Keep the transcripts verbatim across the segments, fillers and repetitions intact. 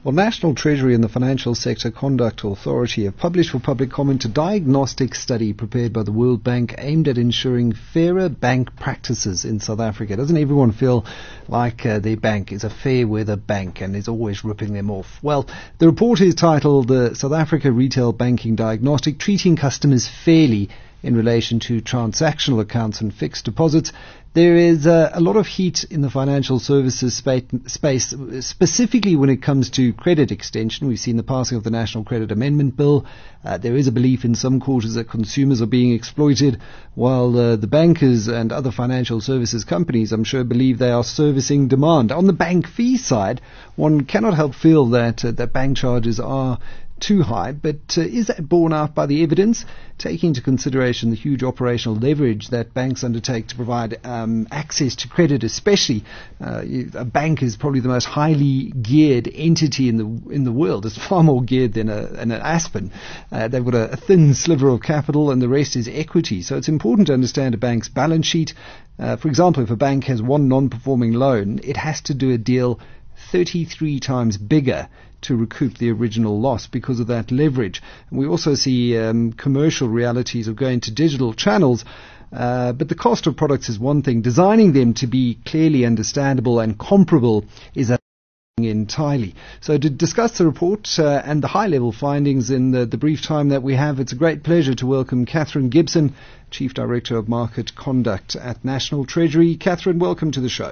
Well, National Treasury and the Financial Sector Conduct Authority have published for public comment a diagnostic study prepared by the World Bank aimed at ensuring fairer bank practices in South Africa. Doesn't everyone feel like uh, their bank is a fair weather bank and is always ripping them off? Well, the report is titled the South Africa Retail Banking Diagnostic, Treating Customers Fairly in relation to transactional accounts and fixed deposits. There is uh, a lot of heat in the financial services spa- space, specifically when it comes to credit extension. We've seen the passing of the National Credit Amendment Bill. Uh, there is a belief in some quarters that consumers are being exploited, while uh, the bankers and other financial services companies, I'm sure, believe they are servicing demand. On the bank fee side, one cannot help feel that, uh, that bank charges are too high, but uh, is that borne out by the evidence, taking into consideration the huge operational leverage that banks undertake to provide um, access to credit? Especially, uh, a bank is probably the most highly geared entity in the in the world. It's far more geared than, a, than an Aspen. Uh, they've got a, a thin sliver of capital, and the rest is equity. So it's important to understand a bank's balance sheet. Uh, for example, if a bank has one non-performing loan, it has to do a deal thirty-three times bigger to recoup the original loss because of that leverage. And we also see um, commercial realities of going to digital channels, uh, but the cost of products is one thing. Designing them to be clearly understandable and comparable is a entirely. So to discuss the report uh, and the high-level findings in the, the brief time that we have, it's a great pleasure to welcome Catherine Gibson, Chief Director of Market Conduct at National Treasury. Catherine, welcome to the show.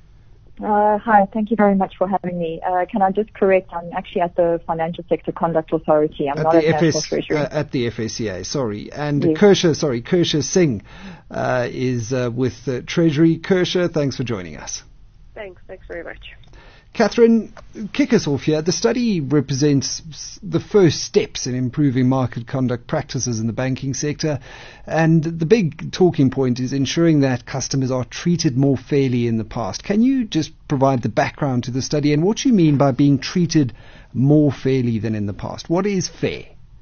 Uh, hi, thank you very much for having me. Uh, can I just correct, I'm actually at the Financial Sector Conduct Authority. I'm at not the at F S, National Treasury. Uh, at the F S C A, sorry. And yes. Kirsha, sorry, Kirsha Singh uh, is uh, with uh, Treasury. Kirsha, thanks for joining us. Thanks, thanks very much. Catherine, kick us off here. The study represents the first steps in improving market conduct practices in the banking sector, and the big talking point is ensuring that customers are treated more fairly in the past. Can you just provide the background to the study and what you mean by being treated more fairly than in the past? What is fair?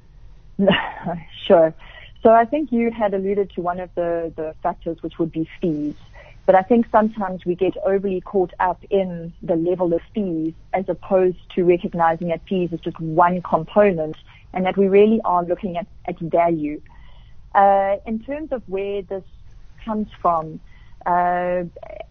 Sure. So I think you had alluded to one of the, the factors, which would be fees. But I think sometimes we get overly caught up in the level of fees as opposed to recognizing that fees is just one component and that we really are looking at, at value. Uh, in terms of where this comes from, uh,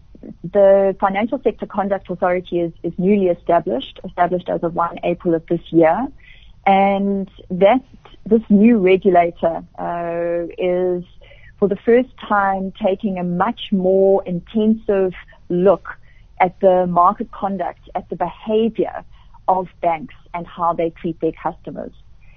the Financial Sector Conduct Authority is, is newly established, established as of the first of April of this year. And that, this new regulator uh, is for the first time taking a much more intensive look at the market conduct, at the behavior of banks and how they treat their customers.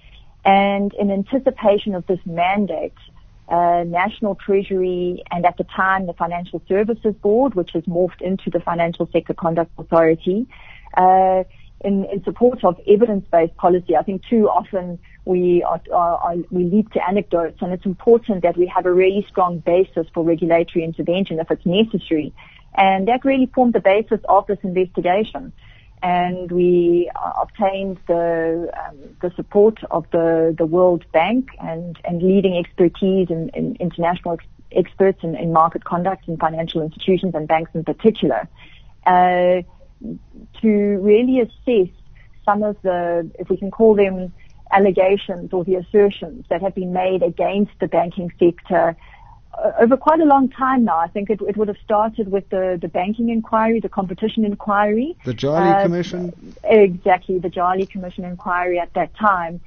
And in anticipation of this mandate, uh, National Treasury and at the time the Financial Services Board, which has morphed into the Financial Sector Conduct Authority, uh, in, in support of evidence-based policy, I think too often we are, are, are, we leap to anecdotes, and it's important that we have a really strong basis for regulatory intervention if it's necessary. And that really formed the basis of this investigation. And we uh, obtained the um, the support of the, the World Bank and, and leading expertise in, in international ex- experts in, in market conduct in financial institutions and banks in particular, uh, to really assess some of the, if we can call them allegations or the assertions that have been made against the banking sector uh, over quite a long time now. I think it, it would have started with the, the banking inquiry, the competition inquiry. The Jali uh, Commission? Exactly, the Jali Commission inquiry at that time,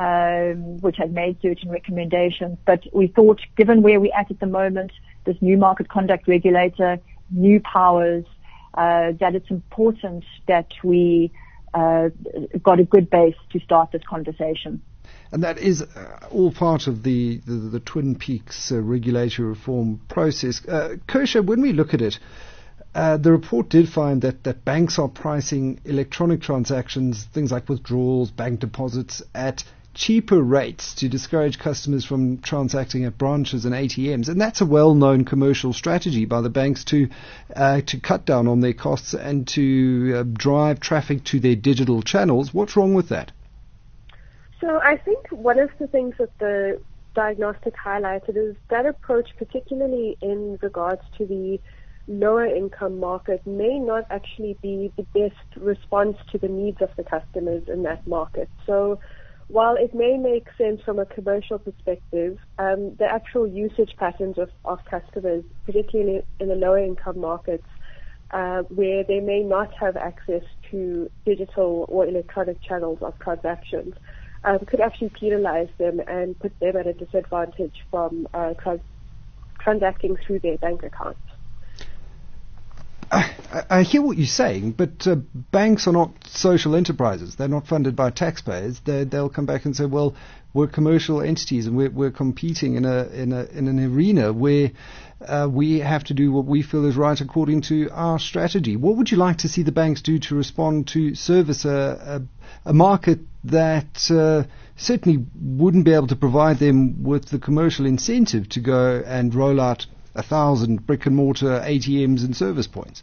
um, which had made certain recommendations. But we thought, given where we're at at the moment, this new market conduct regulator, new powers, uh, that it's important that we uh, got a good base to start this conversation. And that is uh, all part of the, the, the Twin Peaks uh, regulatory reform process. Uh, Kirsha, when we look at it, uh, the report did find that, that banks are pricing electronic transactions, things like withdrawals, bank deposits, at cheaper rates to discourage customers from transacting at branches and A T Ms. And that's a well-known commercial strategy by the banks to uh, to cut down on their costs and to uh, drive traffic to their digital channels. What's wrong with that? So I think one of the things that the diagnostic highlighted is that approach, particularly in regards to the lower income market may not actually be the best response to the needs of the customers in that market. So while it may make sense from a commercial perspective, um, the actual usage patterns of, of customers, particularly in the lower income markets, uh, where they may not have access to digital or electronic channels of transactions, um, could actually penalize them and put them at a disadvantage from uh, trans- transacting through their bank accounts. I, I hear what you're saying, but uh, banks are not social enterprises. They're not funded by taxpayers. They're, they'll come back and say, well, we're commercial entities and we're, we're competing in a in a in an arena where uh, we have to do what we feel is right according to our strategy. What would you like to see the banks do to respond to service a, a, a market that uh, certainly wouldn't be able to provide them with the commercial incentive to go and roll out a thousand brick and mortar A T Ms and service points?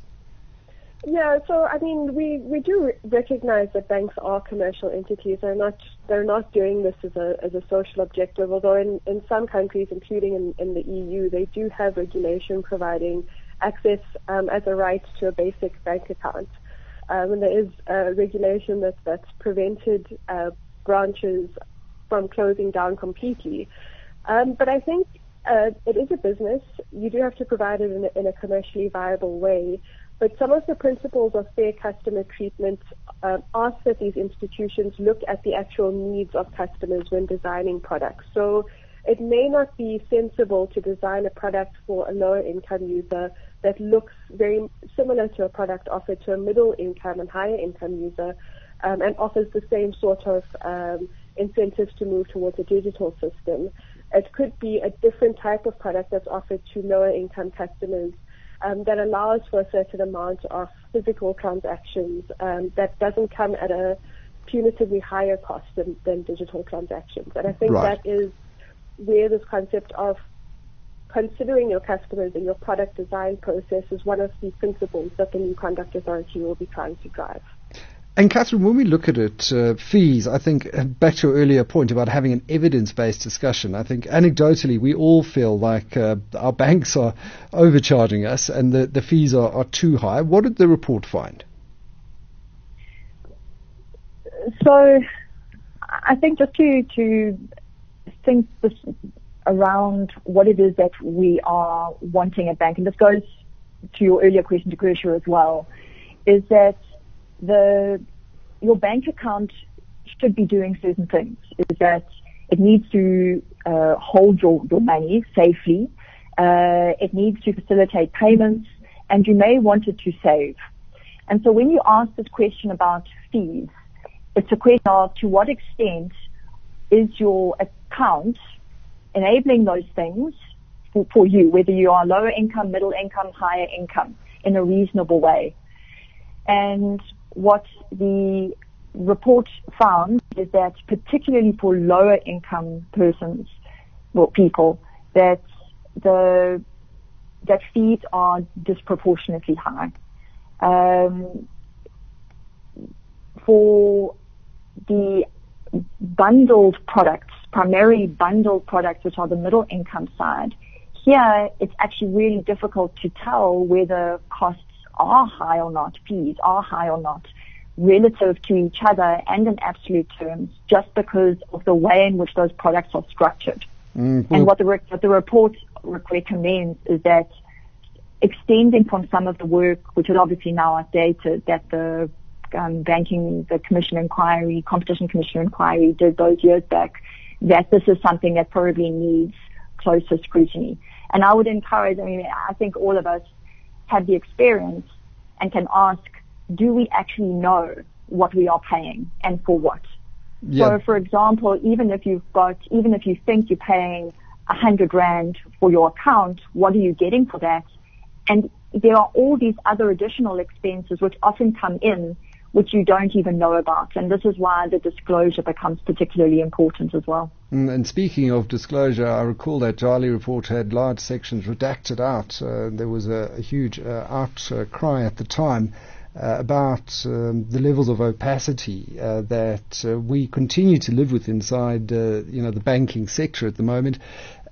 Yeah, so I mean, we, we do recognize that banks are commercial entities. They're not they're not doing this as a as a social objective. Although in, in some countries, including in, in the E U, they do have regulation providing access um, as a right to a basic bank account. Um, and there is a regulation that that's prevented uh, branches from closing down completely. Um, but I think uh, it is a business. You do have to provide it in a, in a commercially viable way. But some of the principles of fair customer treatment uh, ask that these institutions look at the actual needs of customers when designing products. So it may not be sensible to design a product for a lower income user that looks very similar to a product offered to a middle income and higher income user um, and offers the same sort of um, incentives to move towards a digital system. It could be a different type of product that's offered to lower income customers Um, that allows for a certain amount of physical transactions um, that doesn't come at a punitively higher cost than, than digital transactions. And I think Right. that is where this concept of considering your customers in your product design process is one of the principles that the New Conduct Authority will be trying to drive. And Catherine, when we look at it, uh, fees, I think, uh, back to your earlier point about having an evidence-based discussion, I think anecdotally we all feel like uh, our banks are overcharging us and the, the fees are, are too high. What did the report find? So I think just to, to think this around what it is that we are wanting at bank, and this goes to your earlier question to Kirsha as well, is that the your bank account should be doing certain things. Is that it needs to uh, hold your, your money safely. Uh, it needs to facilitate payments, and you may want it to save. And so when you ask this question about fees, it's a question of to what extent is your account enabling those things for, for you, whether you are lower income, middle income, higher income, in a reasonable way. And what the report found is that particularly for lower income persons, well, people, that the that fees are disproportionately high. Um, for the bundled products, primarily bundled products, which are the middle income side, here it's actually really difficult to tell whether costs are high or not, fees are high or not, relative to each other and in absolute terms, just because of the way in which those products are structured. Mm-hmm. And what the, re- what the report rec- recommends is that extending from some of the work, which is obviously now outdated, that the um, banking, the commission inquiry, competition commission inquiry did those years back, that this is something that probably needs closer scrutiny. And I would encourage, I mean, I think all of us have the experience and can ask, do we actually know what we are paying and for what? Yeah. So, for example, even if you've got, even if you think you're paying a hundred rand for your account, what are you getting for that? And there are all these other additional expenses which often come in, which you don't even know about. And this is why the disclosure becomes particularly important as well. Mm, and speaking of disclosure, I recall that Jali report had large sections redacted out. Uh, there was a, a huge uh, outcry at the time uh, about um, the levels of opacity uh, that uh, we continue to live with inside uh, you know, the banking sector at the moment.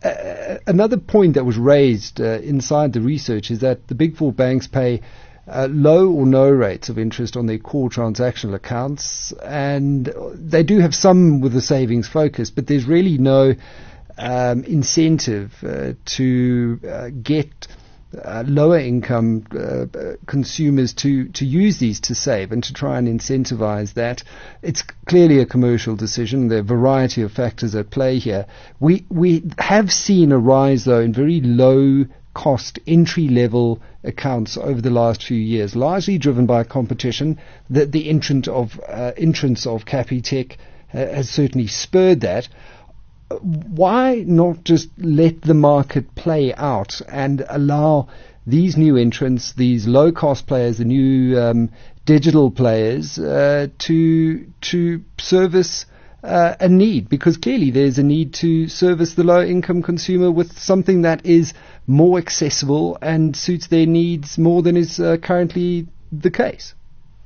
uh, another point that was raised uh, inside the research is that the big four banks pay uh, low or no rates of interest on their core transactional accounts, and they do have some with a savings focus, but there's really no um, incentive uh, to uh, get Uh, lower income uh, consumers to, to use these to save and to try and incentivize that. It's clearly a commercial decision. There are a variety of factors at play here. We we have seen a rise, though, in very low cost entry level accounts over the last few years, largely driven by competition. The, the entrant of uh, entrance of Capitec uh, has certainly spurred that. Why not just let the market play out and allow these new entrants, these low-cost players, the new um, digital players, uh, to to service uh, a need? Because clearly there's a need to service the low-income consumer with something that is more accessible and suits their needs more than is uh, currently the case.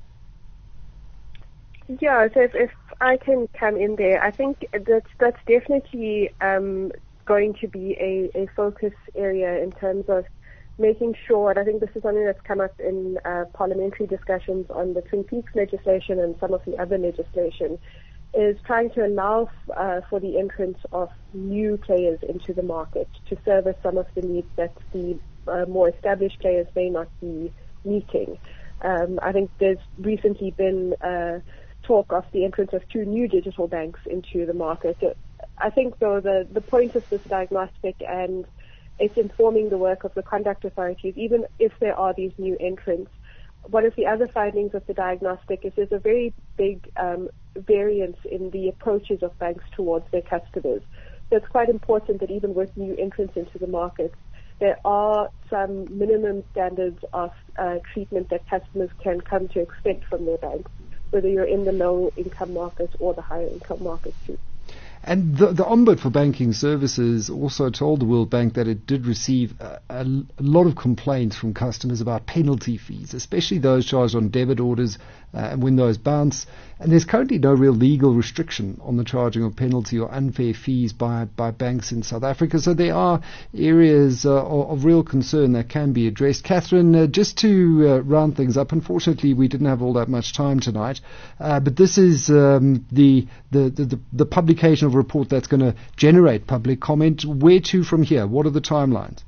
Yeah, so if, if I can come in there, I think that's, that's definitely um, going to be a, a focus area in terms of making sure, and I think this is something that's come up in uh, parliamentary discussions on the Twin Peaks legislation and some of the other legislation, is trying to allow uh, for the entrance of new players into the market to service some of the needs that the uh, more established players may not be meeting. Um, I think there's recently been uh, talk of the entrance of two new digital banks into the market. I think, though, the, the point of this diagnostic, and it's informing the work of the conduct authorities, even if there are these new entrants, one of the other findings of the diagnostic is there's a very big um, variance in the approaches of banks towards their customers. So it's quite important that even with new entrants into the market, there are some minimum standards of uh, treatment that customers can come to expect from their banks, whether you're in the low-income market or the higher-income market too. And the, the Ombudsman for Banking Services also told the World Bank that it did receive a, a, a lot of complaints from customers about penalty fees, especially those charged on debit orders uh, and when those bounce. And there's currently no real legal restriction on the charging of penalty or unfair fees by, by banks in South Africa. So there are areas uh, of, of real concern that can be addressed. Catherine, uh, just to uh, round things up, unfortunately we didn't have all that much time tonight, uh, but this is um, the, the, the, the publication of a report that's going to generate public comment. Where to from here? What are the timelines?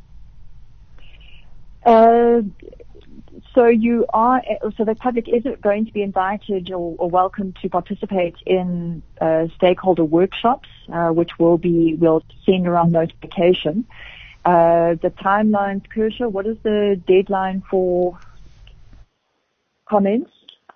Uh, so you are, so the public is going to be invited or, or welcome to participate in uh, stakeholder workshops, uh, which will be, we'll send around notification. Uh, the timelines, Kirsha, what is the deadline for comments?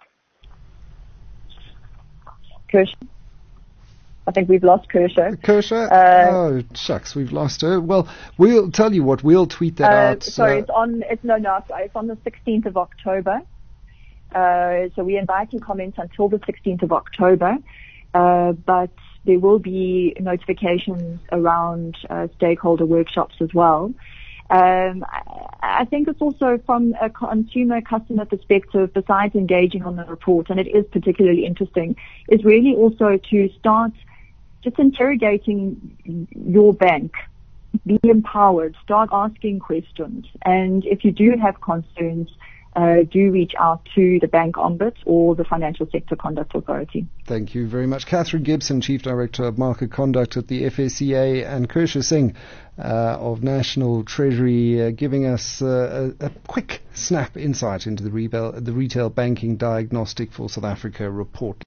Kirsha? I think we've lost Kirsha. Kirsha? Uh, oh, shucks, we've lost her. Well, we'll tell you what, we'll tweet that uh, out. Sorry, uh, it's on, it's, no, no, it's on the sixteenth of October. Uh, so we're inviting comments until the sixteenth of October. Uh, but there will be notifications around uh, stakeholder workshops as well. Um, I, I think it's also from a consumer customer perspective, besides engaging on the report, and it is particularly interesting, is really also to start just interrogating your bank. Be empowered, start asking questions, and if you do have concerns, uh, do reach out to the Bank Ombuds or the Financial Sector Conduct Authority. Thank you very much. Catherine Gibson, Chief Director of Market Conduct at the F S C A, and Kirsha Singh uh, of National Treasury, uh, giving us uh, a, a quick snap insight into the, retail, the Retail Banking Diagnostic for South Africa report.